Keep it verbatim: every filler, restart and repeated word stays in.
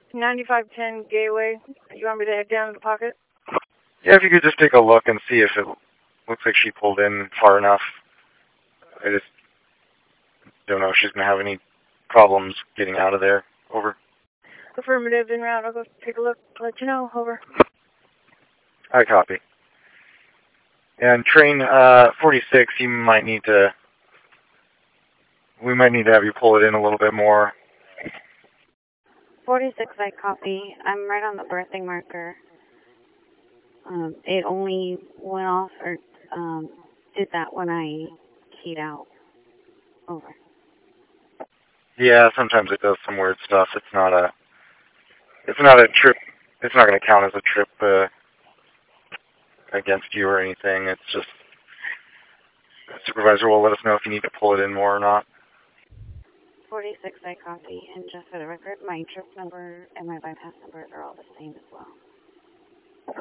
ninety-five ten Gateway. You want me to head down to the pocket? Yeah, if you could just take a look and see if it looks like she pulled in far enough. I just don't know if she's going to have any problems getting out of there. Over. Affirmative, en route. I'll go take a look. Let you know. Over. I copy. And train uh, forty-six, you might need to, we might need to have you pull it in a little bit more. forty-six, I copy. I'm right on the birthing marker. Um, it only went off or um, did that when I keyed out. Over. Yeah, sometimes it does some weird stuff. It's not a, it's not a trip, it's not going to count as a trip uh, against you or anything. It's just, the supervisor will let us know if you need to pull it in more or not. forty-six, I copy. And just for the record, my trip number and my bypass number are all the same as well.